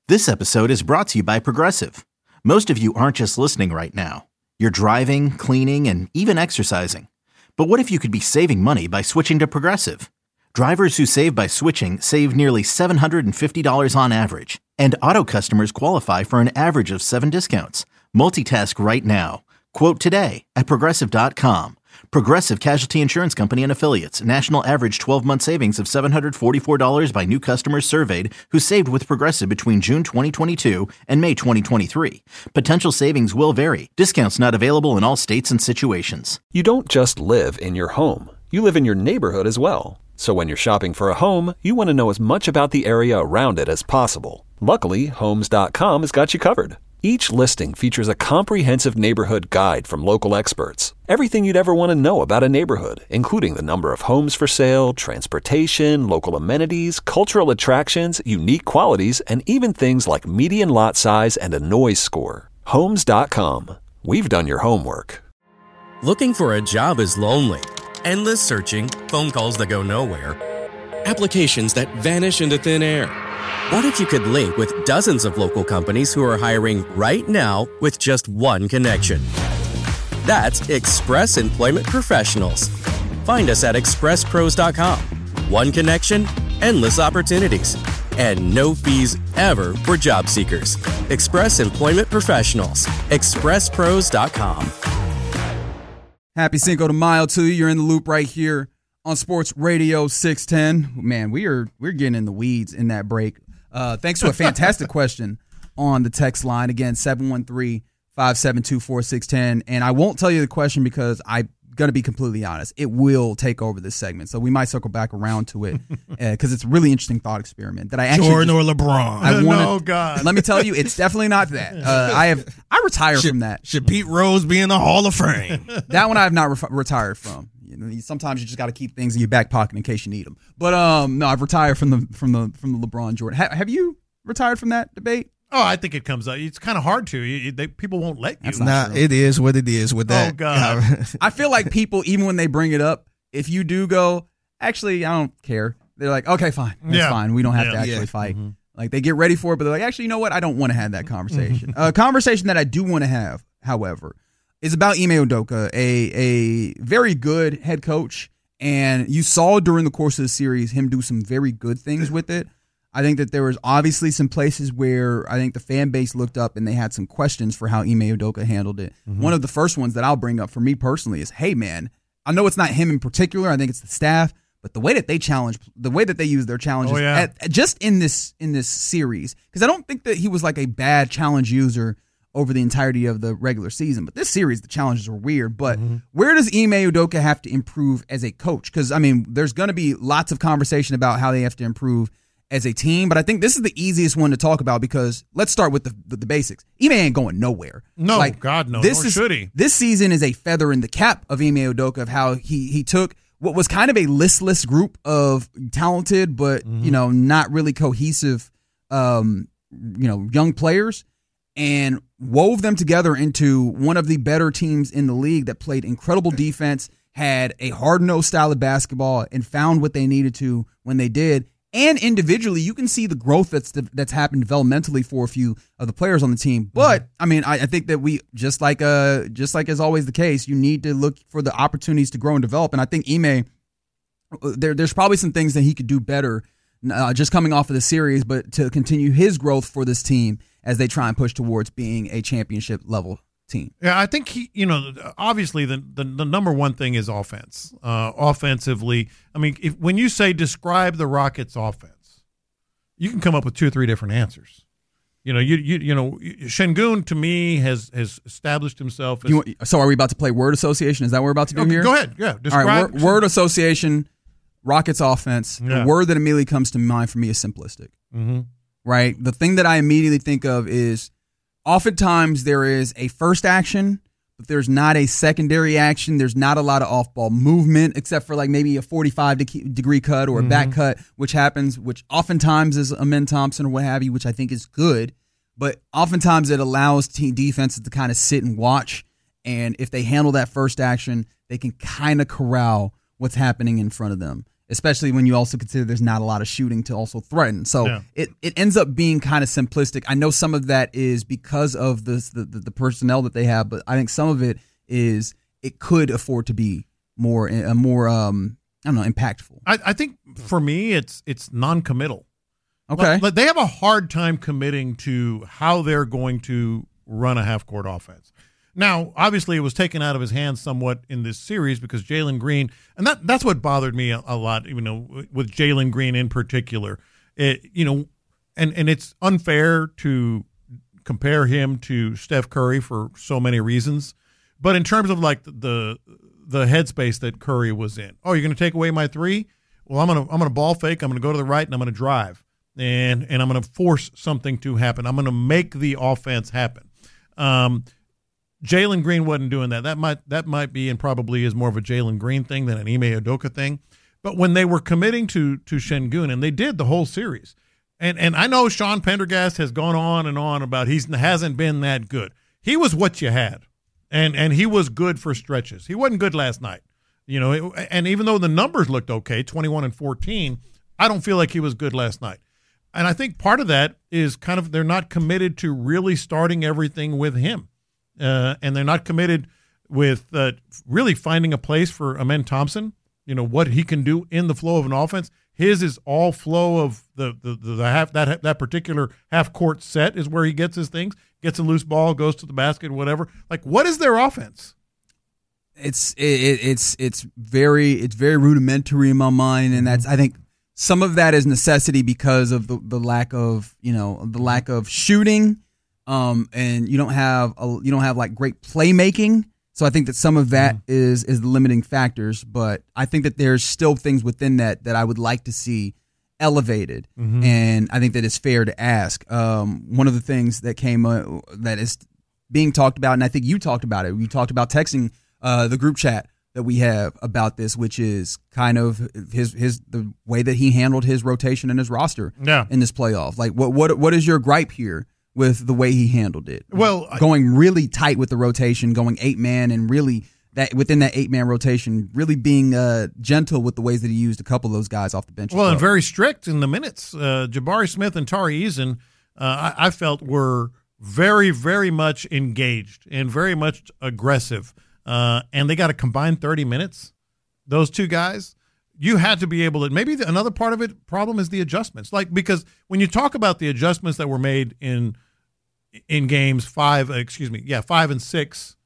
This episode is brought to you by Progressive. Most of you aren't just listening right now. You're driving, cleaning, and even exercising. But what if you could be saving money by switching to Progressive? Drivers who save by switching save nearly $750 on average. And auto customers qualify for an average of 7 discounts. Multitask right now. Quote today at Progressive.com. Progressive Casualty Insurance Company and Affiliates. National average 12-month savings of $744 by new customers surveyed who saved with Progressive between June 2022 and May 2023. Potential savings will vary. Discounts not available in all states and situations. You don't just live in your home. You live in your neighborhood as well. So when you're shopping for a home, you want to know as much about the area around it as possible. Luckily, Homes.com has got you covered. Each listing features a comprehensive neighborhood guide from local experts. Everything you'd ever want to know about a neighborhood, including the number of homes for sale, transportation, local amenities, cultural attractions, unique qualities, and even things like median lot size and a noise score. Homes.com. We've done your homework. Looking for a job is lonely. Endless searching, phone calls that go nowhere, applications that vanish into thin air. What if you could link with dozens of local companies who are hiring right now with just one connection? That's Express Employment Professionals. Find us at expresspros.com. One connection, endless opportunities, and no fees ever for job seekers. Express Employment Professionals. expresspros.com. Happy Cinco de Mayo to you. You're in the loop right here on Sports Radio 610. Man, we're getting in the weeds in that break. Thanks to a fantastic question on the text line. Again, 713-572-4610. And I won't tell you the question because I'm going to be completely honest. It will take over this segment. So we might circle back around to it because it's a really interesting thought experiment that I actually Jordan or LeBron. Oh, God. Let me tell you, it's definitely not that. I retired from that. Should Pete Rose be in the Hall of Fame? That one I have not retired from. Sometimes you just got to keep things in your back pocket in case you need them. But no, I've retired from the LeBron Jordan. Have you retired from that debate? Oh, I think it comes up. It's kind of hard to. People won't let you. It is what it is with that. Oh, God. I feel like people, even when they bring it up, if you do go, actually, I don't care. They're like, okay, fine. That's fine. We don't have to actually fight. Mm-hmm. Like, they get ready for it, but they're like, actually, you know what? I don't want to have that conversation. A conversation that I do want to have, however, is about Ime Udoka, a very good head coach. And you saw during the course of the series him do some very good things with it. I think that there was obviously some places where I think the fan base looked up and they had some questions for how Ime Udoka handled it. Mm-hmm. One of the first ones that I'll bring up for me personally is, hey, man, I know it's not him in particular. I think it's the staff. But the way that they challenge, the way that they use their challenges just in this series, because I don't think that he was like a bad challenge user over the entirety of the regular season. But this series, the challenges were weird. But where does Ime Udoka have to improve as a coach? Because, I mean, there's going to be lots of conversation about how they have to improve as a team. But I think this is the easiest one to talk about because let's start with the basics. Ime ain't going nowhere. No, God, no. Nor should he. This season is a feather in the cap of Ime Udoka of how he took what was kind of a listless group of talented but, not really cohesive, young players and wove them together into one of the better teams in the league that played incredible defense, had a hard-nosed style of basketball, and found what they needed to when they did. And individually, you can see the growth that's happened developmentally for a few of the players on the team. But, I mean, I think that we, just like is always the case, you need to look for the opportunities to grow and develop. And I think Ime, there's probably some things that he could do better just coming off of the series, but to continue his growth for this team as they try and push towards being a championship level team. Yeah, I think obviously the number one thing is offense. Offensively, I mean, when you say describe the Rockets' offense, you can come up with 2 or 3 different answers. Şengün to me has established himself. So are we about to play word association? Is that what we're about to do here? Go ahead. Yeah. Describe. All right, word association, Rockets offense. Yeah. The word that immediately comes to mind for me is simplistic. Mm-hmm. Right? The thing that I immediately think of is oftentimes there is a first action, but there's not a secondary action. There's not a lot of off-ball movement except for like maybe a 45-degree cut or a back cut, which oftentimes is Amen Thompson or what have you, which I think is good. But oftentimes it allows team defenses to kind of sit and watch. And if they handle that first action, they can kind of corral what's happening in front of them. especially when you also consider there's not a lot of shooting to also threaten. So it ends up being kind of simplistic. I know some of that is because of the personnel that they have, but I think some of it is it could afford to be more impactful. I think for me, it's non-committal. Okay. Like they have a hard time committing to how they're going to run a half-court offense. Now, obviously, it was taken out of his hands somewhat in this series because Jalen Green, and that's what bothered me a lot, with Jalen Green in particular. And it's unfair to compare him to Steph Curry for so many reasons. But in terms of like the headspace that Curry was in, you're going to take away my three? Well, I'm gonna ball fake. I'm going to go to the right and I'm going to drive, and I'm going to force something to happen. I'm going to make the offense happen. Jalen Green wasn't doing that. That might be and probably is more of a Jalen Green thing than an Ime Udoka thing. But when they were committing to Şengün, and they did the whole series, and I know Sean Pendergast has gone on and on about he hasn't been that good. He was what you had, and he was good for stretches. He wasn't good last night, and even though the numbers looked okay, 21 and 14, I don't feel like he was good last night. And I think part of that is kind of they're not committed to really starting everything with him. And they're not committed with really finding a place for Amen Thompson, what he can do in the flow of an offense. His is all flow of the half that particular half court set is where he gets his things, gets a loose ball, goes to the basket, whatever. Like, what is their offense? It's very rudimentary in my mind, and that's I think some of that is necessity because of the lack of shooting. And you don't have like great playmaking, so I think that some of that is the limiting factors. But I think that there's still things within that I would like to see elevated, and I think that it's fair to ask. One of the things that came that is being talked about, and I think you talked about it. We talked about texting the group chat that we have about this, which is kind of the way that he handled his rotation and his roster in this playoff. Like, what is your gripe here with the way he handled it? Well, going really tight with the rotation, going 8-man, and really that within that 8-man rotation, really being gentle with the ways that he used a couple of those guys off the bench. Well, and very strict in the minutes. Jabari Smith and Tari Eason, I felt were very, very much engaged and very much aggressive. And they got a combined 30 minutes. Those two guys. You had to be able to. Maybe another part of it problem is the adjustments. Like, because when you talk about the adjustments that were made in games 5 and 6,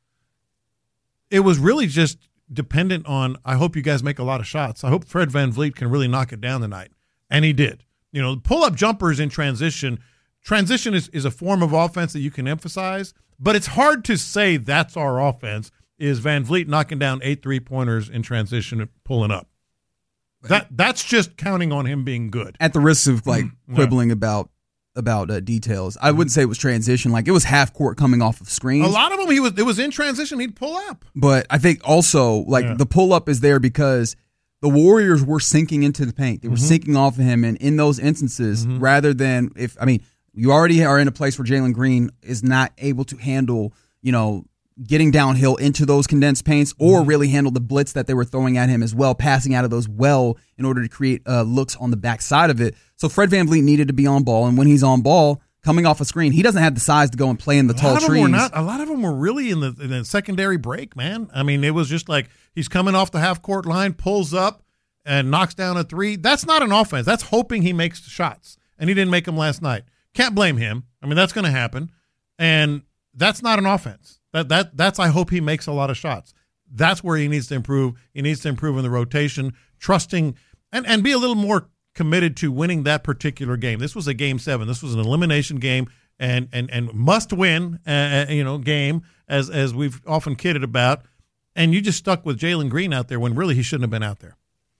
it was really just dependent on, I hope you guys make a lot of shots. I hope Fred VanVleet can really knock it down tonight. And he did. Pull-up jumpers in transition. Transition is a form of offense that you can emphasize, but it's hard to say that's our offense, is VanVleet knocking down 8 3-pointers in transition and pulling up. That's just counting on him being good. At the risk of quibbling about details, I wouldn't say it was transition. Like, it was half court coming off of screens. A lot of them, it was in transition. He'd pull up. But I think also the pull up is there because the Warriors were sinking into the paint. They were sinking off of him, and in those instances, rather than you already are in a place where Jalen Green is not able to handle getting downhill into those condensed paints or really handle the blitz that they were throwing at him as well, passing out of those in order to create looks on the backside of it. So Fred VanVleet needed to be on ball, and when he's on ball, coming off a screen, he doesn't have the size to go and play in the tall trees. A lot of them were really in the secondary break, man. I mean, it was just like he's coming off the half-court line, pulls up, and knocks down a three. That's not an offense. That's hoping he makes shots, and he didn't make them last night. Can't blame him. I mean, that's going to happen, and that's not an offense. That's I hope he makes a lot of shots. That's where he needs to improve. He needs to improve in the rotation, trusting and be a little more committed to winning that particular game. This was a game 7. This was an elimination game and must win game as we've often kidded about. And you just stuck with Jalen Green out there when really he shouldn't have been out there.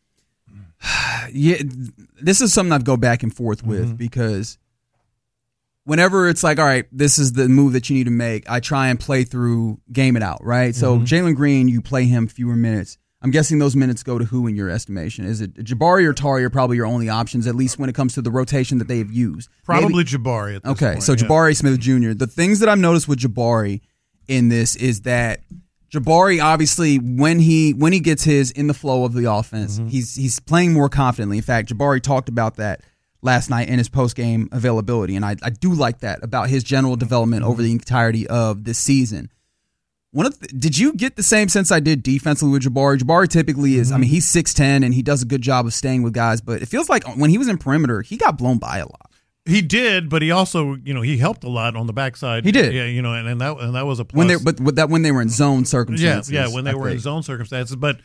Yeah, this is something I've go back and forth with because whenever it's like, all right, this is the move that you need to make, I try and play through, game it out, right? So Jalen Green, you play him fewer minutes. I'm guessing those minutes go to who in your estimation? Is it Jabari or Tari are probably your only options, at least when it comes to the rotation that they have used? Probably Jabari at this point. So Jabari Smith Jr. The things that I've noticed with Jabari in this is that Jabari, obviously, when he gets his in the flow of the offense, he's playing more confidently. In fact, Jabari talked about that last night in his post-game availability, and I do like that about his general development over the entirety of this season. Did you get the same sense I did defensively with Jabari? Jabari typically is, he's 6'10", and he does a good job of staying with guys, but it feels like when he was in perimeter, he got blown by a lot. He did, but he also, he helped a lot on the backside. He did, yeah, and that was a plus. When they were in zone circumstances, when they were in zone circumstances. But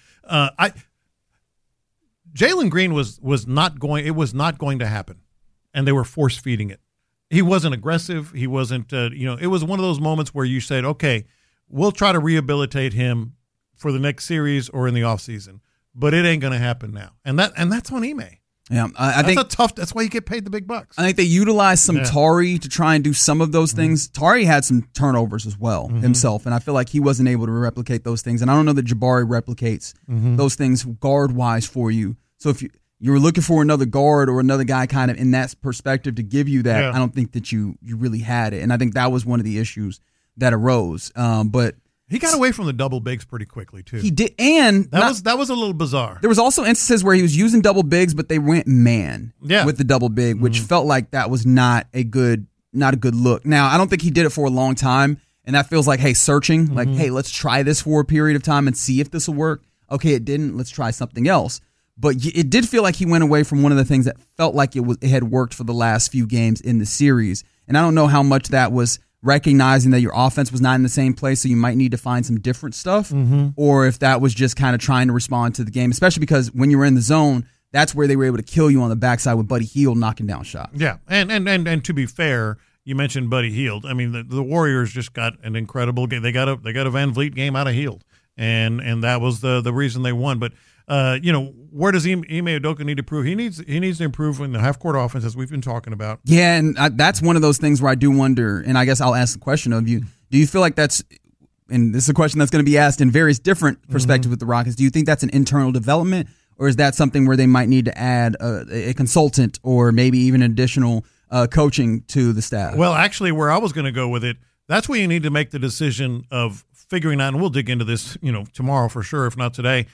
Jalen Green was not going. It was not going to happen, and they were force feeding it. He wasn't aggressive. He wasn't. It was one of those moments where you said, "Okay, we'll try to rehabilitate him for the next series or in the offseason, but it ain't going to happen now." And that's on Ime. Yeah, I think that's why you get paid the big bucks. I think they utilized some Tari to try and do some of those things. Tari had some turnovers as well himself, and I feel like he wasn't able to replicate those things. And I don't know that Jabari replicates those things guard-wise for you. So if you were looking for another guard or another guy kind of in that perspective to give you that, I don't think that you really had it. And I think that was one of the issues that arose. But he got away from the double bigs pretty quickly too. He did, and that was a little bizarre. There was also instances where he was using double bigs, but they went man with the double big, which felt like that was not a good look. Now, I don't think he did it for a long time, and that feels like, hey, searching, like, hey, let's try this for a period of time and see if this will work. Okay, it didn't. Let's try something else. But it did feel like he went away from one of the things that felt like it had worked for the last few games in the series, and I don't know how much that was recognizing that your offense was not in the same place, so you might need to find some different stuff, or if that was just kind of trying to respond to the game, especially because when you were in the zone, that's where they were able to kill you on the backside with Buddy Hield knocking down shots. Yeah, and to be fair, you mentioned Buddy Hield. I mean, the Warriors just got an incredible game. They got a Van Vliet game out of Hield, and that was the reason they won. But where does Ime Udoka need to improve? He needs to improve in the half-court offense, as we've been talking about. Yeah, and that's one of those things where I do wonder, and I guess I'll ask the question of you, do you feel like that's, and this is a question that's going to be asked in various different perspectives with the Rockets, do you think that's an internal development, or is that something where they might need to add a consultant or maybe even additional coaching to the staff? Well, actually, where I was going to go with it, that's where you need to make the decision of figuring out, and we'll dig into this tomorrow for sure, if not today,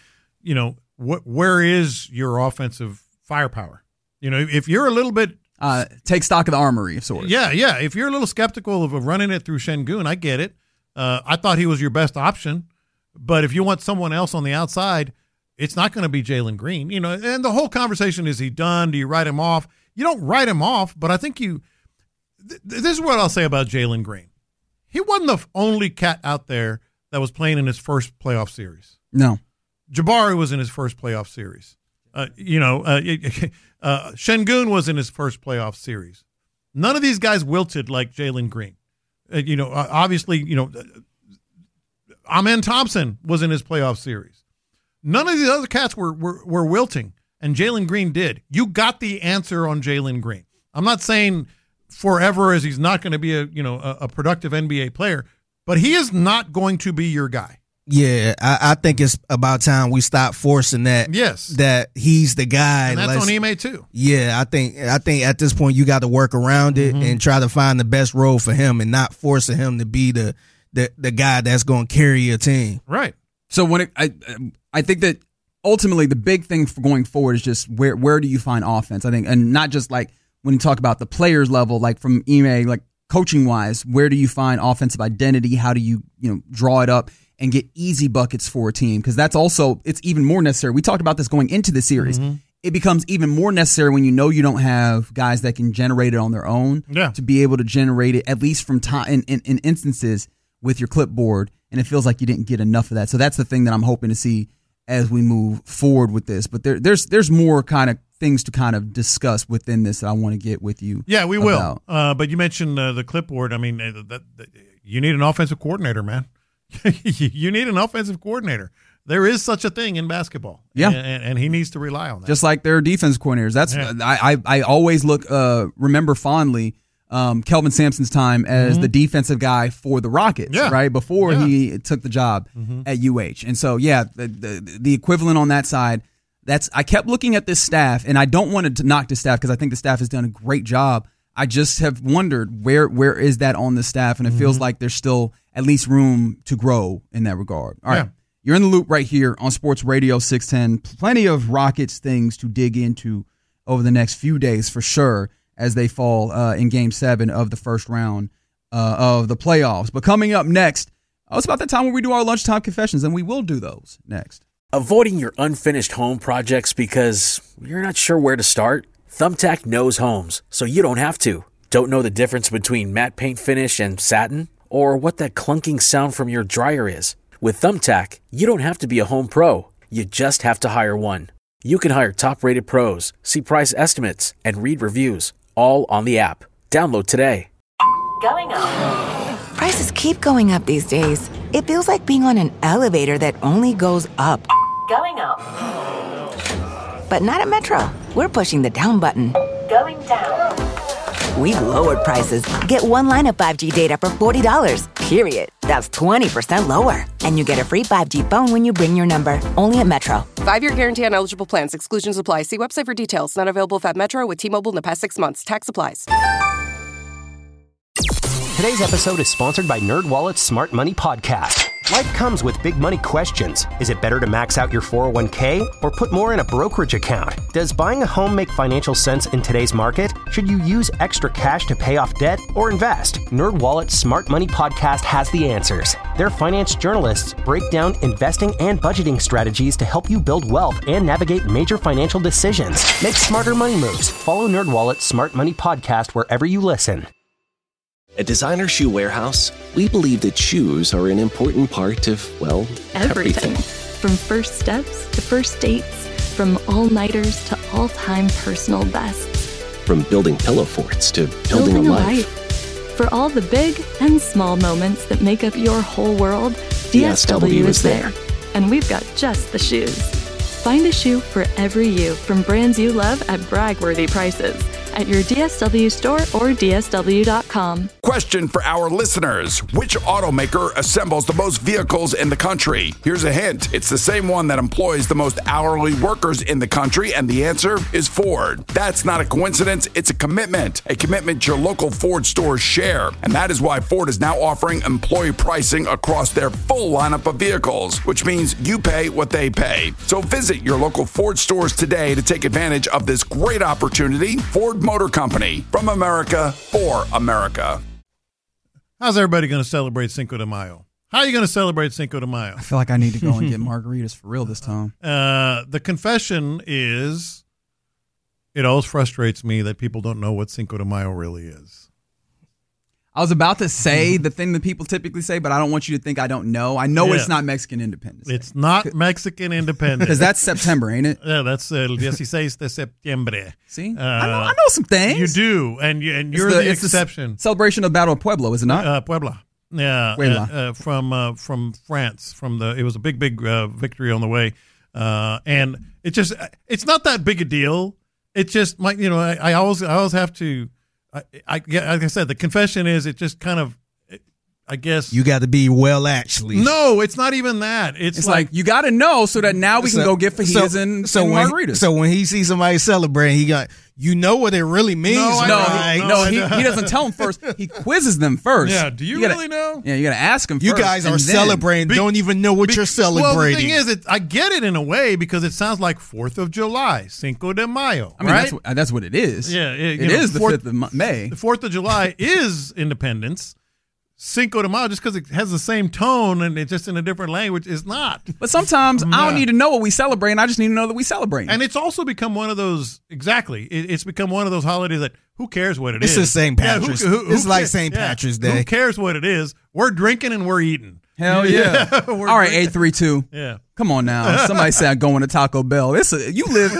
where is your offensive firepower? If you're a little bit take stock of the armory of sorts. Yeah. If you're a little skeptical of running it through Şengün, I get it. I thought he was your best option, but if you want someone else on the outside, it's not going to be Jalen Green. And the whole conversation is he done? Do you write him off? You don't write him off, but I think this is what I'll say about Jalen Green. He wasn't the only cat out there that was playing in his first playoff series. No. Jabari was in his first playoff series. Şengün was in his first playoff series. None of these guys wilted like Jalen Green. Obviously, Amen Thompson was in his playoff series. None of these other cats were wilting, and Jalen Green did. You got the answer on Jalen Green. I'm not saying forever, as he's not going to be a productive NBA player, but he is not going to be your guy. Yeah, I think it's about time we stop forcing that. Yes, that he's the guy. And that's on Ime too. Yeah, I think at this point you got to work around it and try to find the best role for him, and not forcing him to be the guy that's going to carry your team. Right. So I think that ultimately the big thing for going forward is just where do you find offense? I think, and not just like when you talk about the players level, like from Ime, like coaching wise, where do you find offensive identity? How do you draw it up and get easy buckets for a team? Because it's even more necessary. We talked about this going into the series. It becomes even more necessary when you don't have guys that can generate it on their own to be able to generate it, at least from time in instances with your clipboard. And it feels like you didn't get enough of that. So that's the thing that I'm hoping to see as we move forward with this. But there's more kind of things to kind of discuss within this that I want to get with you. Yeah, we will. But you mentioned the clipboard. I mean, you need an offensive coordinator, man. You need an offensive coordinator. There is such a thing in basketball. Yeah. And he needs to rely on that. Just like their defense coordinators. That's I always remember fondly Kelvin Sampson's time as the defensive guy for the Rockets, right? Before he took the job at UH. And so, the equivalent on that side, I kept looking at this staff, and I don't want to knock the staff because I think the staff has done a great job. I just have wondered where is that on the staff, and it feels like there's still at least room to grow in that regard. All right, you're in the loop right here on Sports Radio 610. Plenty of Rockets things to dig into over the next few days for sure as they fall in Game 7 of the first round of the playoffs. But coming up next, it's about that time when we do our lunchtime confessions, and we will do those next. Avoiding your unfinished home projects because you're not sure where to start? Thumbtack knows homes, so you don't have to. Don't know the difference between matte paint finish and satin? Or what that clunking sound from your dryer is? With Thumbtack, you don't have to be a home pro. You just have to hire one. You can hire top-rated pros, see price estimates, and read reviews, all on the app. Download today. Going up. Prices keep going up these days. It feels like being on an elevator that only goes up. Going up. But not at Metro. We're pushing the down button. Going down. We've lowered prices. Get one line of 5G data for $40, period. That's 20% lower. And you get a free 5G phone when you bring your number. Only at Metro. 5-year guarantee on eligible plans. Exclusions apply. See website for details. Not available at Metro with T-Mobile in the past 6 months. Tax applies. Today's episode is sponsored by NerdWallet's Smart Money Podcast. Life comes with big money questions. Is it better to max out your 401k or put more in a brokerage account? Does buying a home make financial sense in today's market? Should you use extra cash to pay off debt or invest? NerdWallet's Smart Money Podcast has the answers. Their finance journalists break down investing and budgeting strategies to help you build wealth and navigate major financial decisions. Make smarter money moves. Follow NerdWallet's Smart Money Podcast wherever you listen. At Designer Shoe Warehouse, we believe that shoes are an important part of, well, everything. From first steps to first dates, from all-nighters to all-time personal bests. From building pillow forts to building a life. For all the big and small moments that make up your whole world, DSW is there. And we've got just the shoes. Find a shoe for every you from brands you love at brag-worthy prices. At your DSW store or DSW.com. Question for our listeners. Which automaker assembles the most vehicles in the country? Here's a hint. It's the same one that employs the most hourly workers in the country, and the answer is Ford. That's not a coincidence. It's a commitment your local Ford stores share. And that is why Ford is now offering employee pricing across their full lineup of vehicles, which means you pay what they pay. So visit your local Ford stores today to take advantage of this great opportunity. Ford Motor Company, from America for America. How's everybody going to celebrate Cinco de Mayo? How are you going to celebrate Cinco de Mayo? I feel like I need to go and get margaritas for real this time. The confession is, it always frustrates me that people don't know what Cinco de Mayo really is. I was about to say the thing that people typically say, but I don't want you to think I don't know. I know it's not Mexican Independence Day. It's not Mexican Independence. Because that's September, ain't it? Yeah, that's el 16 de septiembre. See? I know some things. You do, and you're the exception. Celebration of Battle of Puebla, is it not? Puebla. Yeah, Puebla. From France. It was a big victory on the way. And it's not that big a deal. It's just, I always have to... like I said, the confession is it just kind of, I guess. You got to be actually. No, it's not even that. It's like you got to know so that now we can go get fajitas and margaritas. So when he sees somebody celebrating, you know what it really means. No, he doesn't tell them first. He quizzes them first. Yeah, do you really know? Yeah, you got to ask them first. You guys are celebrating, don't even know what you're celebrating. Well, the thing is, I get it in a way because it sounds like 4th of July, Cinco de Mayo. I mean, right? that's what it is. Yeah, it is the 5th of May. The 4th of July is independence. Cinco de Mayo, just because it has the same tone and it's just in a different language, is not. But sometimes I don't need to know what we celebrate, and I just need to know that we celebrate. And it's also become one of those, it's become one of those holidays that who cares what it is? It's St. Patrick's. It's like St. Patrick's Day. Who cares what it is? We're drinking and we're eating. Hell yeah. All right, 832. Yeah. Come on now. Somebody said I'm going to Taco Bell. You live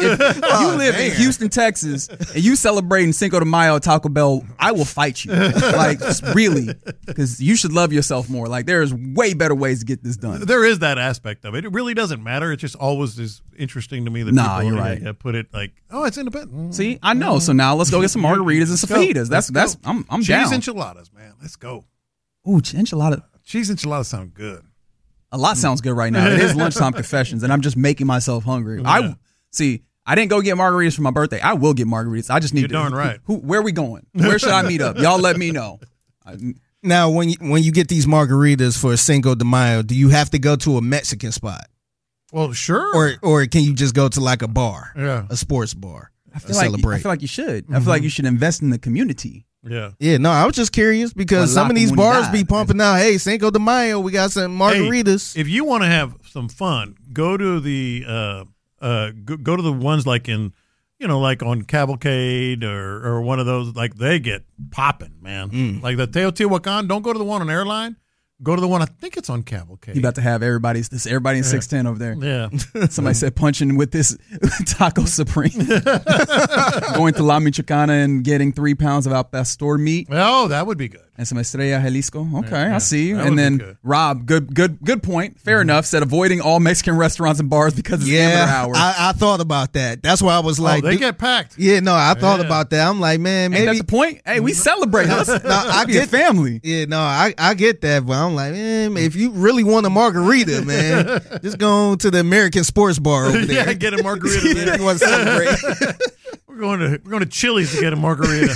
in Houston, Texas, and you celebrating Cinco de Mayo at Taco Bell, I will fight you. Like, really. Because you should love yourself more. Like, there's way better ways to get this done. There is that aspect of it. It really doesn't matter. It just always is interesting to me that people you're right. Put it like, oh, it's independent. See, I know. So now let's go get some margaritas and some fajitas. I'm down. Cheese enchiladas, man. Let's go. Ooh, enchilada. Cheese enchiladas sound good. A lot sounds good right now. It is lunchtime confessions, and I'm just making myself hungry. Yeah. I didn't go get margaritas for my birthday. I will get margaritas. I just need to. You're darn right. Where are we going? Where should I meet up? Y'all let me know. Now, when you get these margaritas for Cinco de Mayo, do you have to go to a Mexican spot? Well, sure. Or can you just go to like a bar, a sports bar, celebrate? I feel like you should. I feel like you should invest in the community. Yeah. Yeah, no, I was just curious because some of these bars be pumping out, hey, Cinco de Mayo, we got some margaritas. Hey, if you want to have some fun, go to the go to the ones like in, like on Cavalcade or one of those, like they get popping, man. Like the Teotihuacan, don't go to the one on Airline. Go to the one, I think it's on Cavalcade. You about to have everybody in 610 over there. Yeah. Somebody said punching with this Taco Supreme. Going to La Michoacana and getting 3 pounds of al pastor meat. Oh, that would be good. And some Estrella Jalisco. Okay, Yeah. I see you. That And would then be good. Rob, good point. Fair enough. Said avoiding all Mexican restaurants and bars because it's amateur hours. I thought about that. That's why I was like, they get packed. Yeah, no, I thought about that. I'm like, man, maybe Ain't that the point? Hey, we celebrate. I get family. Yeah, no, I get that, but I'm like, man, if you really want a margarita, man, just go to the American Sports Bar over there. Yeah, get a margarita there. If you want to celebrate. We're going to Chili's to get a margarita.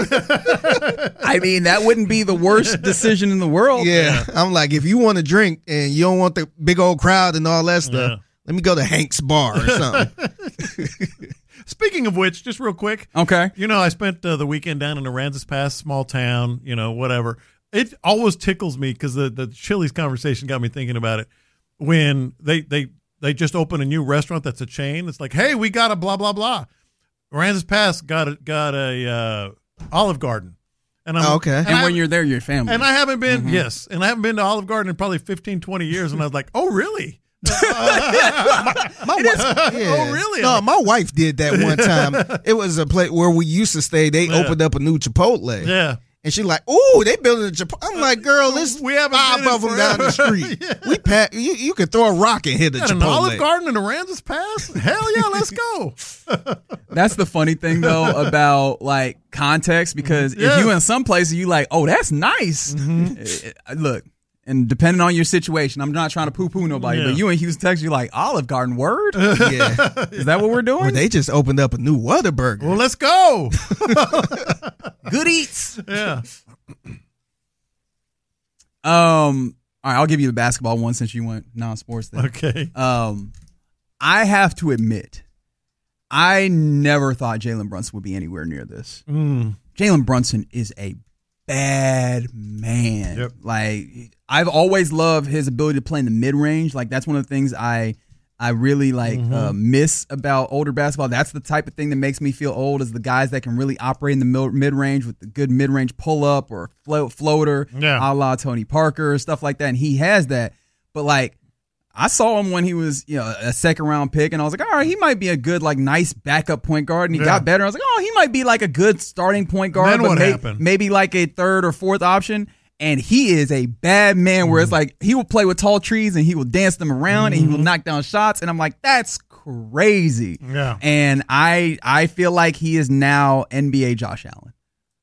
I mean, that wouldn't be the worst decision in the world. Yeah, I'm like, if you want to drink and you don't want the big old crowd and all that stuff, let me go to Hank's Bar or something. Speaking of which, just real quick. Okay. I spent the weekend down in Aransas Pass, small town, whatever. It always tickles me because the Chili's conversation got me thinking about it. When they just open a new restaurant that's a chain, it's like, hey, we got a blah, blah, blah. Aransas Pass got a Olive Garden. And I'm, okay. And when you're there, you're family. And I haven't been, and I haven't been to Olive Garden in probably 15, 20 years. And I was like, oh, really? My wife, Oh, really? No, my wife did that one time. It was a place where we used to stay. They opened up a new Chipotle. Yeah. And she's like, "Ooh, they building a Chipotle." I'm like, "Girl, there's We haven't 5 been in of them down the forever. street. You could throw a rock and hit a Got an Chipotle." Olive Garden in Aransas Pass? Hell yeah, let's go. That's the funny thing though about like context, because if you in some places you like, oh, that's nice. Look, and depending on your situation, I'm not trying to poo-poo nobody, but you in Houston, Texas, you're like, Olive Garden, word? Yeah. Is that what we're doing? Or they just opened up a new Whataburger. Well, let's go. Good eats. Yeah. All right, I'll give you the basketball one since you went non-sports then. Okay. I have to admit, I never thought Jalen Brunson would be anywhere near this. Jalen Brunson is a bad man. Yep. Like, I've always loved his ability to play in the mid-range. Like, that's one of the things I really miss about older basketball. That's the type of thing that makes me feel old, is the guys that can really operate in the mid-range with the good mid-range pull-up or floater, a la Tony Parker, stuff like that. And he has that. But, like, I saw him when he was, a second-round pick, and I was like, all right, he might be a good, like, nice backup point guard. And he got better. I was like, oh, he might be, like, a good starting point guard. Then but what happened? Maybe, like, a third or fourth option. And he is a bad man where it's like he will play with tall trees and he will dance them around and he will knock down shots. And I'm like, that's crazy. Yeah. And I feel like he is now NBA Josh Allen.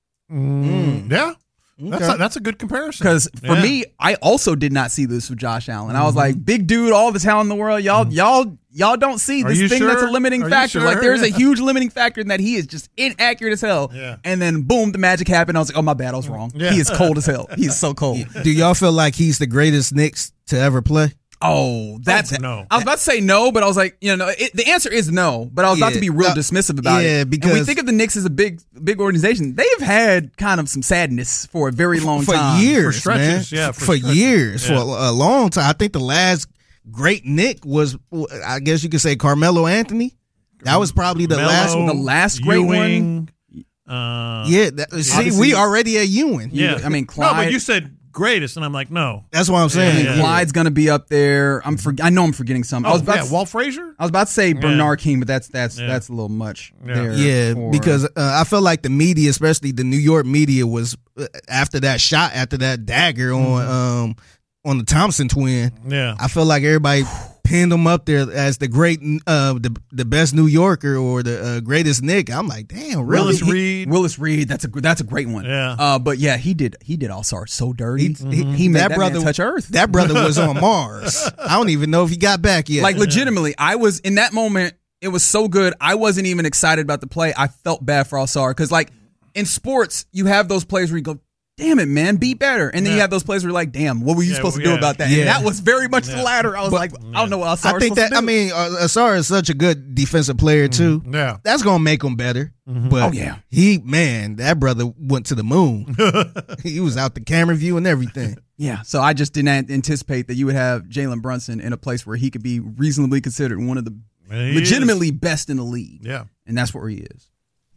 Yeah. That's a good comparison. Because for me, I also did not see this with Josh Allen. I was like, big dude, all the talent in the world. Y'all don't see this thing that's a limiting factor. Like, there's a huge limiting factor in that he is just inaccurate as hell. Yeah. And then boom, the magic happened. I was like, oh, my bad, I was wrong. Yeah. He is cold as hell. He is so cold. Do y'all feel like he's the greatest Knicks to ever play? Oh, that's no. I was about to say no, but I was like, the answer is no. But I was about to be real dismissive about it. Yeah, because and we think of the Knicks as a big organization. They've had kind of some sadness for a very long time. For years, For stretches, man. yeah, For years, for a long time. I think the last great Knick was, I guess you could say, Carmelo Anthony. That was probably the last great Ewing, one. We already at Ewing. Yeah. I mean, Clyde. No, but you said greatest, and I'm like, no. That's what I'm saying. Clyde's going to be up there. I know I'm forgetting some. Walt Frazier? I was about to say Bernard King, but that's a little much. Yeah, because I felt like the media, especially the New York media, was after that dagger on the Thompson twin. Yeah, I feel like everybody pinned him up there as the great, the best New Yorker or the greatest Knick. I'm like, damn, really? Willis Reed. That's a great one. Yeah. But yeah, he did All-Star so dirty. He made that brother touch earth. That brother was on Mars. I don't even know if he got back yet. Like, legitimately, I was in that moment. it was so good. I wasn't even excited about the play. I felt bad for Alzar because, like, in sports, you have those plays where you go, damn it, man, be better. And then you have those plays where you're like, damn, what were you supposed to do about that? Yeah. And that was very much the latter. I was I don't know what Alzar I think that, I mean, Alzar is such a good defensive player, too. Yeah. That's going to make him better. But that brother went to the moon. He was out the camera view and everything. Yeah, so I just didn't anticipate that you would have Jalen Brunson in a place where he could be reasonably considered one of the legitimately best in the league. Yeah. And that's where he is.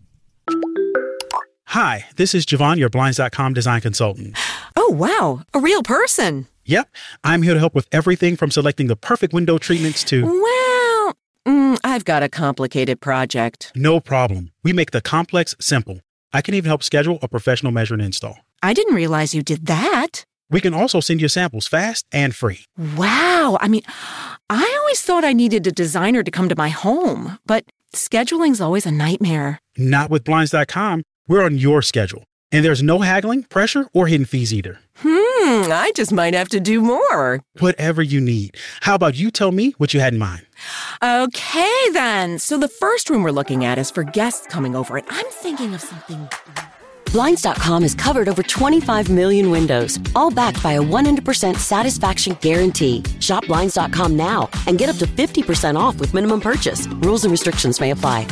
Hi, this is Javon, your Blinds.com design consultant. Oh, wow. A real person. Yep. I'm here to help with everything from selecting the perfect window treatments to... Well, I've got a complicated project. No problem. We make the complex simple. I can even help schedule a professional measure and install. I didn't realize you did that. We can also send you samples fast and free. Wow. I mean, I always thought I needed a designer to come to my home, but scheduling's always a nightmare. Not with Blinds.com. We're on your schedule. And there's no haggling, pressure, or hidden fees either. I just might have to do more. Whatever you need. How about you tell me what you had in mind? Okay, then. So the first room we're looking at is for guests coming over, and I'm thinking of something... Blinds.com has covered over 25 million windows, all backed by a 100% satisfaction guarantee. Shop Blinds.com now and get up to 50% off with minimum purchase. Rules and restrictions may apply.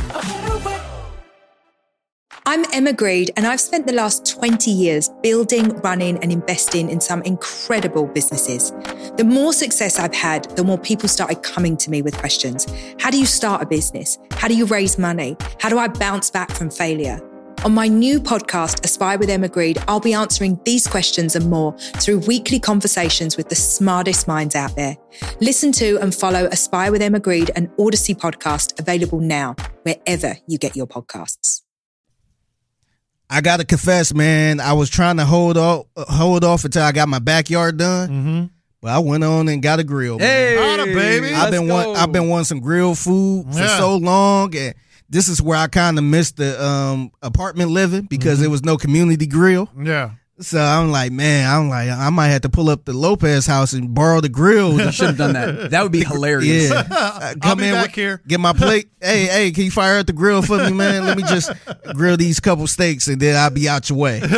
I'm Emma Greed, and I've spent the last 20 years building, running, and investing in some incredible businesses. The more success I've had, the more people started coming to me with questions. How do you start a business? How do you raise money? How do I bounce back from failure? On my new podcast, Aspire with Emma Greed, I'll be answering these questions and more through weekly conversations with the smartest minds out there. Listen to and follow Aspire with Emma Greed, an Odyssey podcast, available now, wherever you get your podcasts. I got to confess, man, I was trying to hold off until I got my backyard done. But I went on and got a grill. Hey, man. Baby. I've been wanting some grilled food for so long, and this is where I kind of missed the apartment living because there was no community grill. Yeah. So I'm like, I might have to pull up the Lopez house and borrow the grill. You should have done that. That would be hilarious. Yeah. I'll be back here. Get my plate. Hey, can you fire up the grill for me, man? Let me just grill these couple steaks and then I'll be out your way.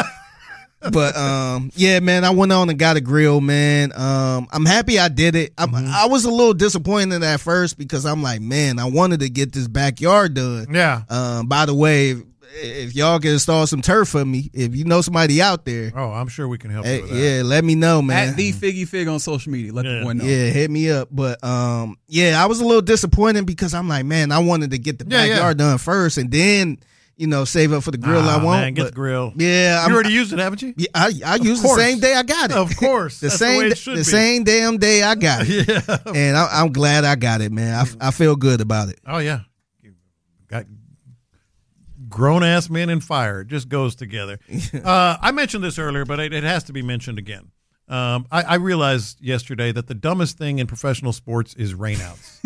But yeah, man, I went on and got a grill, man. I'm happy I did it. I was a little disappointed at first because I'm like, man, I wanted to get this backyard done. Yeah. By the way, if y'all can install some turf for me, if you know somebody out there. Oh, I'm sure we can help you with that. Yeah, let me know, man. At the Figgy Fig on social media. Let the boy know. Yeah, hit me up. But yeah, I was a little disappointed because I'm like, man, I wanted to get the backyard done first and then, save up for the grill I want. Man, get the grill. Yeah. You already used it, haven't you? Yeah, I used the same day I got it. Of course. the same damn day I got it. Yeah. And I'm glad I got it, man. I feel good about it. Oh, yeah. Got grown-ass men and fire. It just goes together. I mentioned this earlier, but it has to be mentioned again. I realized yesterday that the dumbest thing in professional sports is rainouts.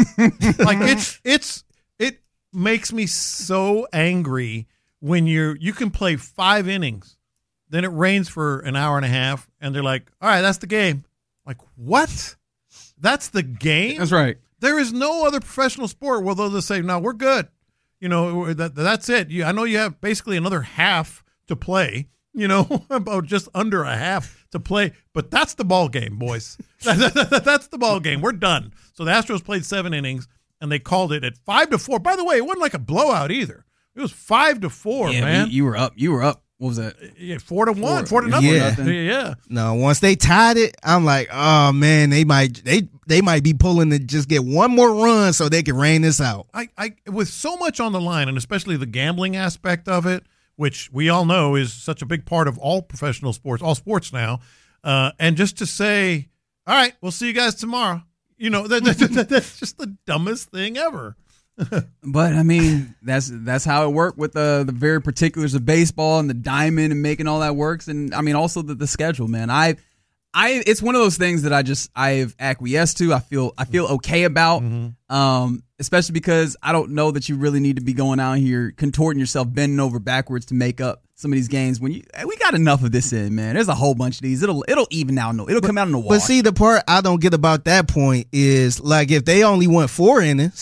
It makes me so angry when you can play 5 innings, then it rains for an hour and a half, and they're like, all right, that's the game. Like, what? That's the game? That's right. There is no other professional sport where they'll just say, no, we're good. That's it. I know you have basically another half to play, about just under a half to play, but that's the ball game, boys. That's the ball game. We're done. So the Astros played 7 innings, and they called it at 5-4. By the way, it wasn't like a blowout either. It was 5-4, man. You were up. What was that? Yeah, 4-1, 4-0. Yeah. No, once they tied it, I'm like, oh man, they might be pulling to just get one more run so they can rain this out. I with so much on the line, and especially the gambling aspect of it, which we all know is such a big part of all professional sports, all sports now, and just to say, all right, we'll see you guys tomorrow. That's just the dumbest thing ever. But I mean, that's how it worked with the very particulars of baseball and the diamond and making all that works. And I mean, also the schedule, man. It's one of those things that I've acquiesced to. I feel okay about, especially because I don't know that you really need to be going out here contorting yourself, bending over backwards to make up some of these games. We got enough of this in, man. There's a whole bunch of these. It'll even out. It'll come out in the wash. But see, the part I don't get about that point is like if they only went 4 innings,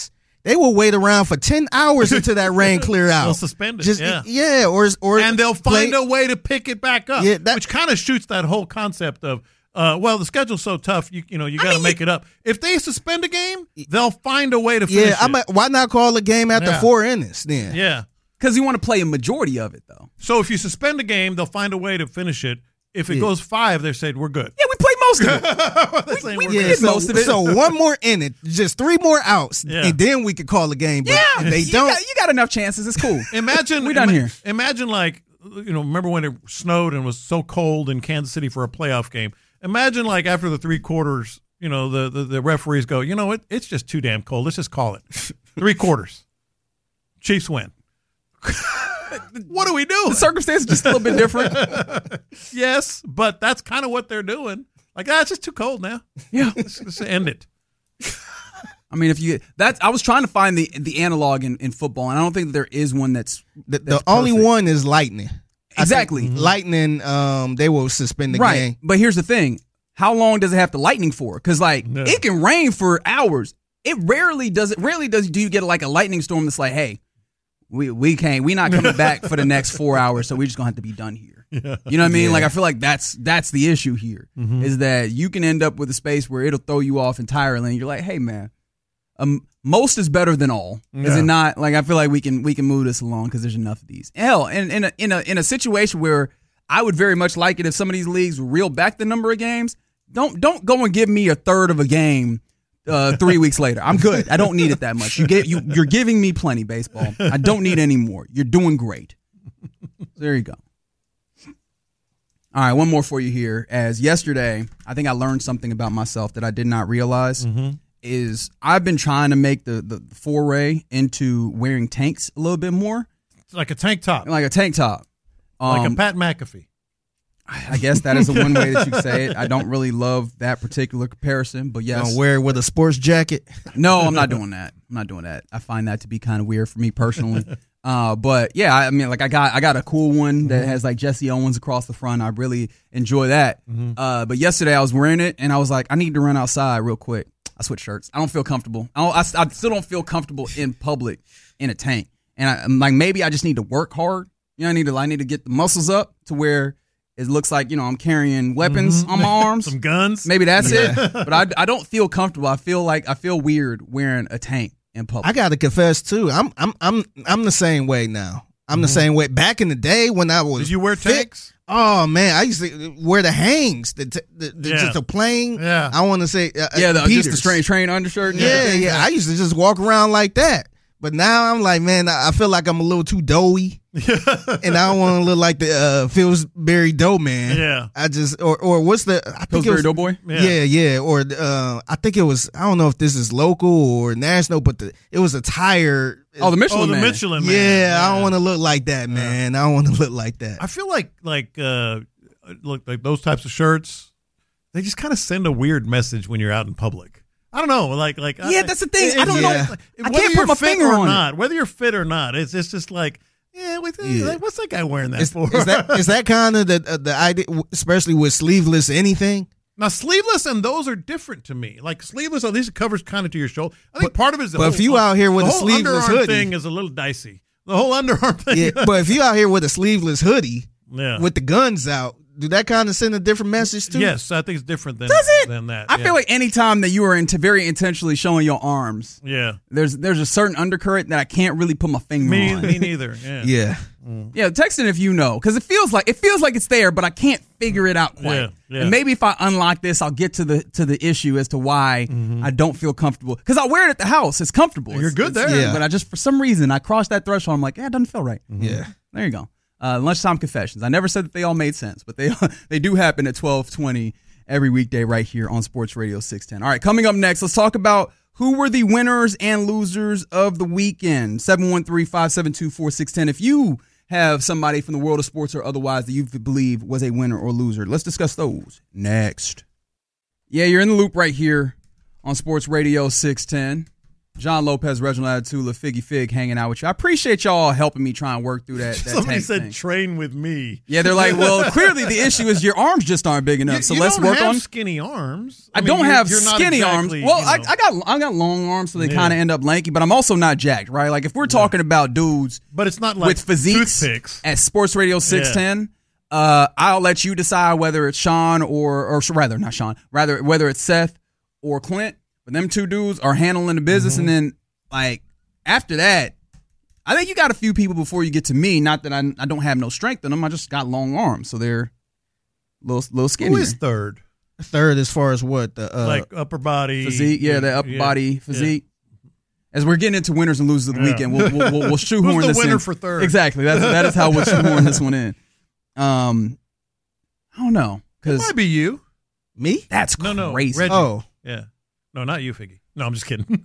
they will wait around for 10 hours until that rain clear out. They'll suspend it. And they'll find a way to pick it back up, which kind of shoots that whole concept of, the schedule's so tough, you got to make it up. If they suspend a game, they'll find a way to finish it. Why not call a game after 4 innings then? Yeah. Because you want to play a majority of it, though. So if you suspend a game, they'll find a way to finish it. If it goes 5, they said, we're good. Yeah, we played most of it. we did most of it. So one more inning, just 3 more outs, and then we could call a game. But they don't. You got enough chances. It's cool. Imagine we done here. Imagine remember when it snowed and was so cold in Kansas City for a playoff game. Imagine after the 3 quarters, the referees go, it's just too damn cold. Let's just call it 3 quarters. Chiefs win. What do we do? The circumstances just a little bit different. Yes, but that's kind of what they're doing. It's just too cold now. Yeah, let's end it. I mean, I was trying to find the analog in football, and I don't think that there is one that's the only one is lightning. Exactly, lightning. They will suspend the game. But here's the thing: how long does it have to lightning for? Because it can rain for hours. It rarely does. Do you get a lightning storm that's like, hey, we can't. We're not coming back for the next 4 hours, so we're just gonna have to be done here. Yeah. You know what I mean? I feel like that's the issue here is that you can end up with a space where it'll throw you off entirely, and you're like, hey man. Most is better than all, is it not? I feel like we can move this along because there's enough of these. Hell, in a situation where I would very much like it if some of these leagues reel back the number of games. Don't go and give me a third of a game 3 weeks later. I'm good. I don't need it that much. You're giving me plenty, baseball. I don't need any more. You're doing great. So there you go. All right, one more for you here. As yesterday, I think I learned something about myself that I did not realize. Is I've been trying to make the foray into wearing tanks a little bit more. Like a tank top. Like a tank top. Like a Pat McAfee. I guess that is the one way that you could say it. I don't really love that particular comparison, but yes. Don't wear it with a sports jacket? No, I'm not doing that. I find that to be kind of weird for me personally. But yeah, I mean, I got a cool one that has Jesse Owens across the front. I really enjoy that. But yesterday I was wearing it and I was like, I need to run outside real quick. I switched shirts. I don't feel comfortable. I still don't feel comfortable in public in a tank. And I'm maybe I just need to work hard. I need to get the muscles up to where it looks like, I'm carrying weapons on my arms. Some guns. Maybe that's it. But I don't feel comfortable. I feel weird wearing a tank in public. I gotta confess too. I'm the same way now. I'm the same way. Back in the day when I was Did you wear tanks? Oh man, I used to wear the hangs, just a plain. Yeah. I want to say just the straight train undershirt. Yeah. I used to just walk around like that. But now I'm like, man, I feel like I'm a little too doughy, and I don't want to look like the Pillsbury Dough Man. Yeah, I just or what's the Pillsbury Doughboy? Yeah. Or I think it was. I don't know if this is local or national, but it was a tire. The Michelin Man. Michelin Man. Yeah, I don't want to look like that, man. I don't want to look like that. I feel like those types of shirts, they just kind of send a weird message when you're out in public. I don't know, that's the thing. I don't know. I can't put my finger on it. Whether you're fit or not, it's just what's that guy wearing that for? Is that kind of the idea, especially with sleeveless anything? Now, sleeveless and those are different to me. Sleeveless, at least it covers kind of to your shoulder. I think part of it is if you out here with a sleeveless hoodie, thing is a little dicey. The whole underarm thing. Yeah, but if you out here with a sleeveless hoodie, with the guns out, do that kind of send a different message too? Yes, I think it's different than that. I feel like any time that you are very intentionally showing your arms, there's a certain undercurrent that I can't really put my finger on. Me neither. Yeah. Yeah, text it if you know, because it feels like it's there, but I can't figure it out quite. Yeah. And maybe if I unlock this, I'll get to the issue as to why I don't feel comfortable. Because I wear it at the house; it's comfortable. You're good there. But I just for some reason I crossed that threshold. I'm like, it doesn't feel right. Yeah. There you go. Lunchtime confessions. I never said that they all made sense, but they do happen at 12:20 every weekday right here on Sports Radio 610. All right, coming up next, let's talk about who were the winners and losers of the weekend. 713-572-4610. If you have somebody from the world of sports or otherwise that you believe was a winner or loser, let's discuss those next. Yeah, you're in the loop right here on Sports Radio 610. John Lopez, Reginald Adetula, Figgy Fig hanging out with you. I appreciate y'all helping me try and work through that. Somebody tank said thing. train with me. Yeah, they're like, well, clearly the issue is your arms just aren't big enough. So let's work on skinny arms. I don't have skinny arms. Well, I got long arms, so they kind of end up lanky. But I'm also not jacked, right? Like if we're talking about dudes, but it's not like with physiques toothpicks. At Sports Radio 610. I'll let you decide whether it's Sean or rather not Sean, rather whether it's Seth or Clint. But them two dudes are handling the business, and then like after that, I think you got a few people before you get to me. Not that I don't have no strength in them. I just got long arms, so they're little skinnier. Who is third? Third as far as what the like upper body physique? Yeah, the upper body physique. As we're getting into winners and losers of the weekend, we'll shoehorn Who's this the winner in. for third? Exactly. That is how we'll shoehorn this one in. I don't know. It might be you. Me? That's crazy. No, Reggie. Oh. Yeah. No, not you, Figgy. No, I'm just kidding.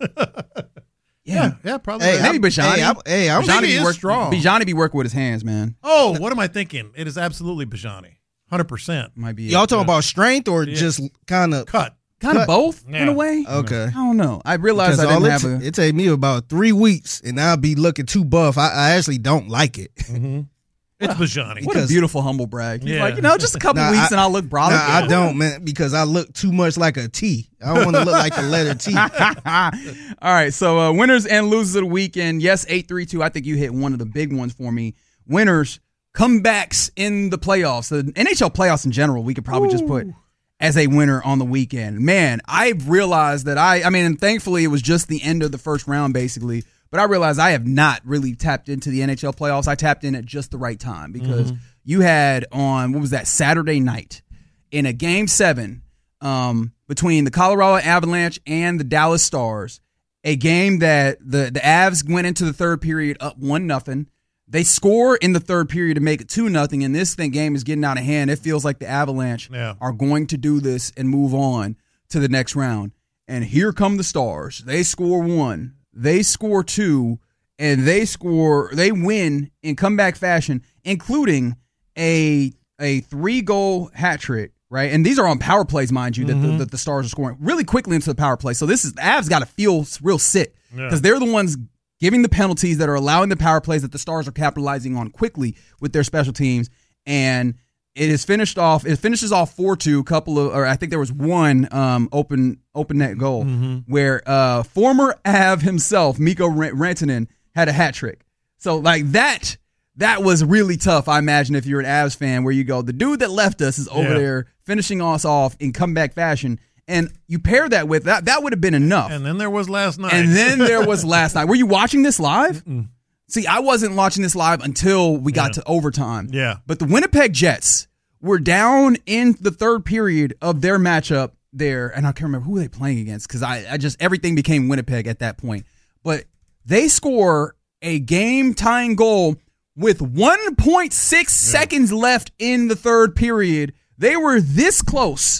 Yeah, probably. Hey, maybe Bajani. Bajani is strong. Bajani be working with his hands, man. Oh, what am I thinking? It is absolutely Bajani. 100%. Might be. Y'all talking about strength or just kind of cut? Kind of both in a way. Okay. I don't know. I realized Because I didn't have it take me about 3 weeks, and I'll be looking too buff. I actually don't like it. Mm-hmm. It's Bajani. What a beautiful humble brag. He's Yeah. like, just a couple weeks and I'll look brolic. I don't, man, because I look too much like a T. I don't want to look like the letter T. All right, so winners and losers of the weekend. Yes, 832. I think you hit one of the big ones for me. Winners, comebacks in the playoffs. The NHL playoffs in general, we could probably just put as a winner on the weekend. Man, I've realized that and thankfully it was just the end of the first round basically, but I realized I have not really tapped into the NHL playoffs. I tapped in at just the right time because you had on, what was that, Saturday night in a Game 7 between the Colorado Avalanche and the Dallas Stars, a game that the Avs went into the third period up 1-0. They score in the third period to make it 2-0, and this game is getting out of hand. It feels like the Avalanche are going to do this and move on to the next round. And here come the Stars. They score 1. They score 2, and they win in comeback fashion, including a 3-goal hat trick, right? And these are on power plays, mind you, that the Stars are scoring really quickly into the power play. So the Avs got to feel real sick because they're the ones giving the penalties that are allowing the power plays that the Stars are capitalizing on quickly with their special teams. And it finishes off 4-2, I think there was one open net goal where former Av himself, Mikko Rantanen, had a hat trick. So like that was really tough, I imagine, if you're an Avs fan, where you go, the dude that left us is over there finishing us off in comeback fashion. And you pair that with that would have been enough. And then there was last night. Were you watching this live? Mm-mm. See, I wasn't watching this live until we got to overtime. Yeah. But the Winnipeg Jets were down in the third period of their matchup there, and I can't remember who they were playing against because I just everything became Winnipeg at that point. But they score a game-tying goal with 1.6 seconds left in the third period. They were this close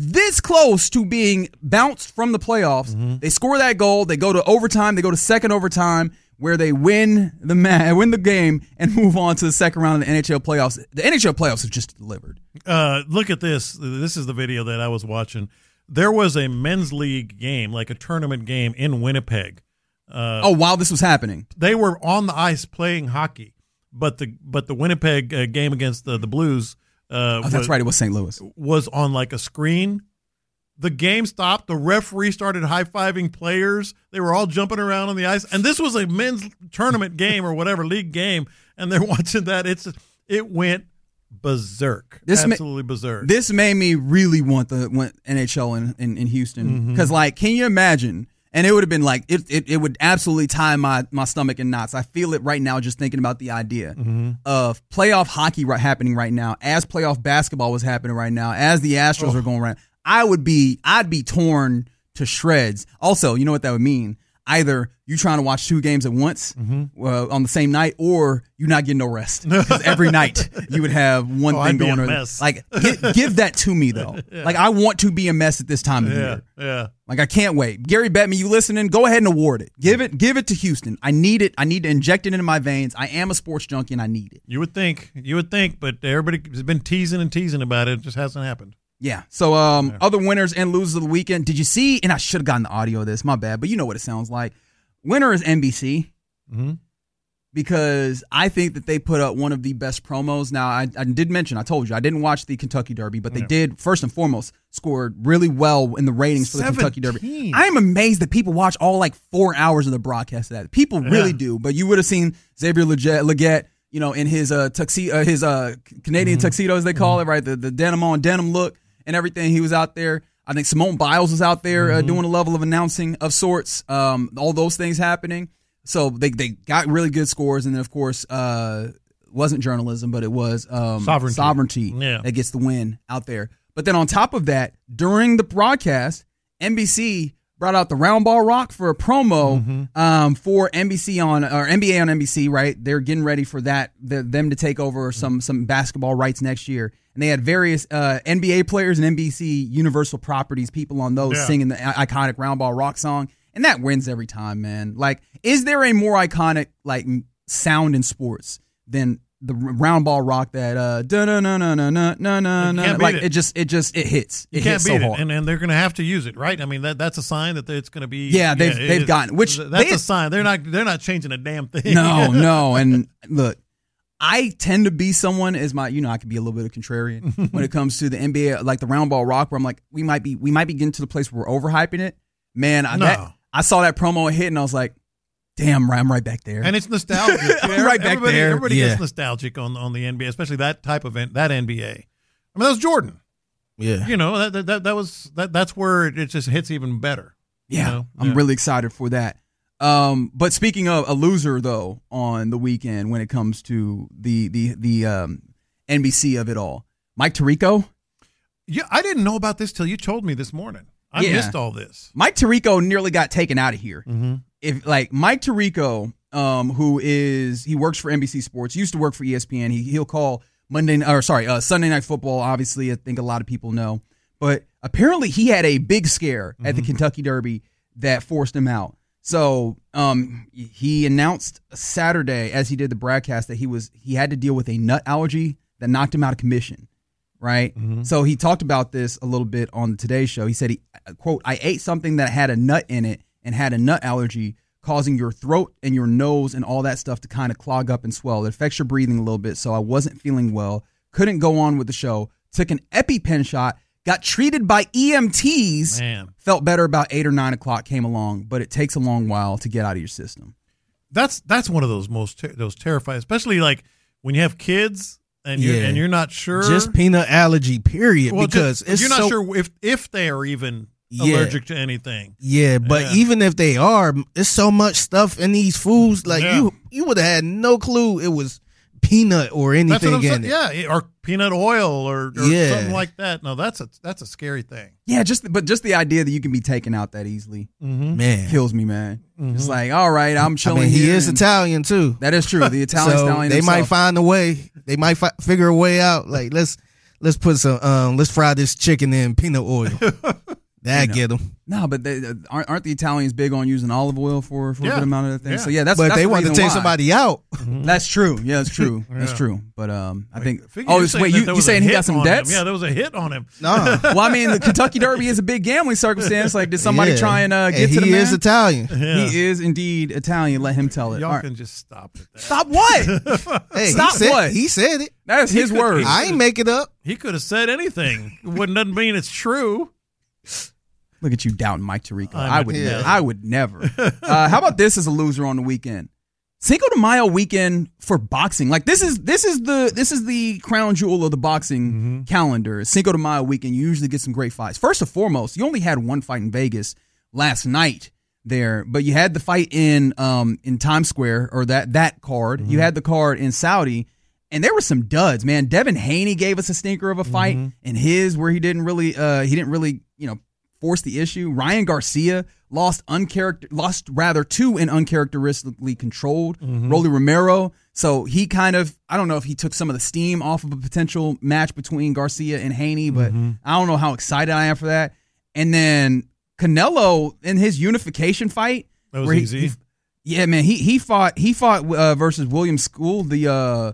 to being bounced from the playoffs. They score that goal. They go to overtime. They go to second overtime where they win the game and move on to the second round of the NHL playoffs. The NHL playoffs have just delivered. Look at this. This is the video that I was watching. There was a men's league game, like a tournament game in Winnipeg. While this was happening, they were on the ice playing hockey, but the Winnipeg game against the Blues. That's right. It was St. Louis. Was on like a screen. The game stopped. The referee started high-fiving players. They were all jumping around on the ice. And this was a men's tournament game or whatever, league game. And they're watching that. It went berserk. Absolutely berserk. This made me really want NHL in Houston. Because, can you imagine? And it would have been it would absolutely tie my stomach in knots. I feel it right now just thinking about the idea of playoff hockey happening right now, as playoff basketball was happening right now, as the Astros are going around. I'd be torn to shreds. Also, you know what that would mean? Either you trying to watch 2 games at once on the same night, or you not getting no rest. Because every night you would have one thing going on. Give that to me though. Yeah. I want to be a mess at this time of year. Yeah. I can't wait. Gary Bettman, you listening? Go ahead and award it. Give it to Houston. I need it. I need to inject it into my veins. I am a sports junkie and I need it. You would think, but everybody has been teasing about it. It just hasn't happened. Yeah. So other winners and losers of the weekend. Did you see, and I should have gotten the audio of this, my bad, but you know what it sounds like. winner is NBC. Mm-hmm. Because I think that they put up one of the best promos. Now, I did mention, I told you, I didn't watch the Kentucky Derby, but they did, first and foremost, scored really well in the ratings for the Kentucky Derby. I am amazed that people watch all 4 hours of the broadcast of that. People really do, but you would have seen Xavier Legette, in his tuxedo, his Canadian tuxedo, as they call it, right? The denim on denim look and everything. He was out there. I think Simone Biles was out there doing a level of announcing of sorts. All those things happening. So they got really good scores, and then of course wasn't journalism, but it was sovereignty that gets the win out there. But then on top of that, during the broadcast, NBC brought out the Round Ball Rock for a promo for NBA on NBC. Right, they're getting ready for that them to take over some basketball rights next year, and they had various NBA players and NBC Universal Properties people on those singing the iconic Round Ball Rock song. And that wins every time, man. Is there a more iconic sound in sports than the Round Ball Rock that it hits. You can't beat it, and they're going to have to use it, right? I mean that's a sign that it's going to be. Yeah, they've gotten that's a sign. They're not changing a damn thing. No. And look, I tend to be someone I could be a little bit of contrarian when it comes to the NBA, like the Round Ball Rock, where I'm like, we might be getting to the place where we're overhyping it. Man, I saw that promo hit and I was like, damn, I'm right back there. And it's nostalgic. Right back there. Everybody gets nostalgic on the NBA, especially that type of that NBA. I mean, that was Jordan. Yeah. That's where it just hits even better. Yeah. I'm really excited for that. But speaking of a loser though, on the weekend when it comes to the NBC of it all, Mike Tirico. Yeah, I didn't know about this till you told me this morning. I missed all this. Mike Tirico nearly got taken out of here. Mm-hmm. If Mike Tirico, he works for NBC Sports, used to work for ESPN. He'll call Sunday Night Football. Obviously, I think a lot of people know, but apparently he had a big scare at the Kentucky Derby that forced him out. So he announced Saturday, as he did the broadcast, that he had to deal with a nut allergy that knocked him out of commission. Right. Mm-hmm. So he talked about this a little bit on the Today Show. He said, quote, I ate something that had a nut in it and had a nut allergy, causing your throat and your nose and all that stuff to kind of clog up and swell. It affects your breathing a little bit. So I wasn't feeling well. Couldn't go on with the show. Took an EpiPen shot. Got treated by EMTs. Man. Felt better about 8 or 9 o'clock. Came along. But it takes a long while to get out of your system. That's one of those those terrifying, especially when you have kids. And you're not sure. Just peanut allergy, period. Well, because you're not sure if they are even allergic to anything. Yeah, but even if they are, there's so much stuff in these foods. You would have had no clue it was peanut or anything in it. Yeah, or peanut oil or something like that. No, that's a scary thing. Yeah, just the idea that you can be taken out that easily, man, kills me, man. It's like, all right, I'm chilling here. He is Italian too. That is true. The Italian. They might find a way. They might figure a way out. Like let's put some let's fry this chicken in peanut oil. That get them. No, but they aren't the Italians big on using olive oil for a good amount of the things. So that's they want to take somebody out. That's true. Yeah, that's true. That's true. But I think. You saying he got some debts? Yeah, there was a hit on him. No. Well, I mean, the Kentucky Derby is a big gambling circumstance. Like, did somebody try and get to the man? He is Italian. Yeah. He is indeed Italian. Let him tell it. Y'all can just stop it. Stop what? Stop what? He said it. That's his word. I ain't make it up. He could have said anything. Doesn't mean it's true. Look at you doubting Mike Tirico. I would never. How about this as a loser on the weekend? Cinco de Mayo weekend for boxing. Like this is the crown jewel of the boxing calendar. Cinco de Mayo weekend, you usually get some great fights. First and foremost, you only had one fight in Vegas last night there, but you had the fight in Times Square, or that card. You had the card in Saudi. And there were some duds, man. Devin Haney gave us a stinker of a fight in his where he didn't really force the issue. Ryan Garcia lost two and uncharacteristically controlled. Rolly Romero. So he kind of, I don't know if he took some of the steam off of a potential match between Garcia and Haney, but I don't know how excited I am for that. And then Canelo in his unification fight. That was easy. He fought versus William School, the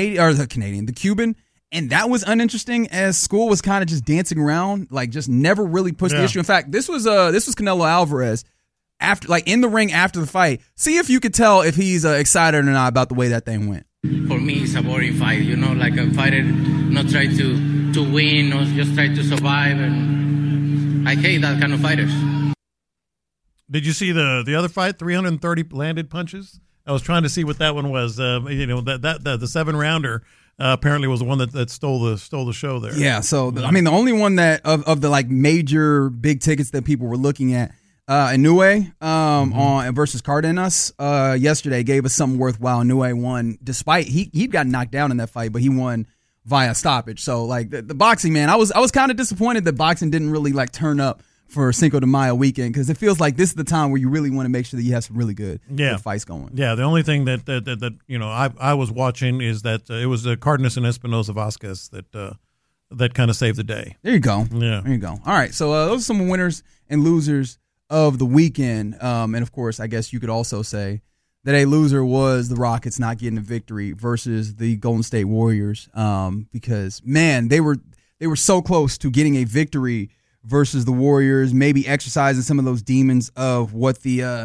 Cuban. And that was uninteresting, as School was kind of just dancing around, like just never really pushed the issue. In fact, this was Canelo Alvarez after, like in the ring after the fight. See if you could tell if he's excited or not about the way that thing went. For me, it's a boring fight. Like a fighter not try to win or just try to survive, and I hate that kind of fighters. Did you see the other fight? 330 landed punches. I was trying to see what that one was. The 7-rounder apparently was the one that stole the show there. Yeah. So I mean, the only one that of the like major big tickets that people were looking at, Inoue on versus Cardenas yesterday gave us something worthwhile. Inoue won despite he'd gotten knocked down in that fight, but he won via stoppage. So like the boxing, man, I was kind of disappointed that boxing didn't really like turn up for Cinco de Mayo weekend, because it feels like this is the time where you really want to make sure that you have some really good fights going. Yeah, the only thing that I was watching is that it was Cardenas and Espinosa Vasquez that kind of saved the day. There you go. Yeah, there you go. All right, so those are some winners and losers of the weekend, and of course, I guess you could also say that a loser was the Rockets not getting a victory versus the Golden State Warriors, because man, they were so close to getting a victory versus the Warriors, maybe exercising some of those demons of what the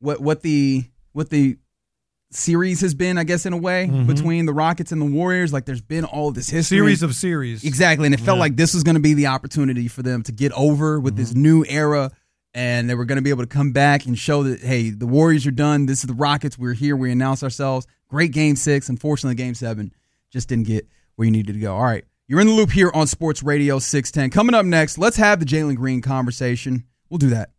series has been, I guess, in a way, between the Rockets and the Warriors. Like, there's been all this history. Series of series. Exactly, and it felt like this was going to be the opportunity for them to get over with this new era, and they were going to be able to come back and show that, hey, the Warriors are done. This is the Rockets. We're here. We announce ourselves. Great Game 6. Unfortunately, Game 7 just didn't get where you needed to go. All right. You're in the loop here on Sports Radio 610. Coming up next, let's have the Jalen Green conversation. We'll do that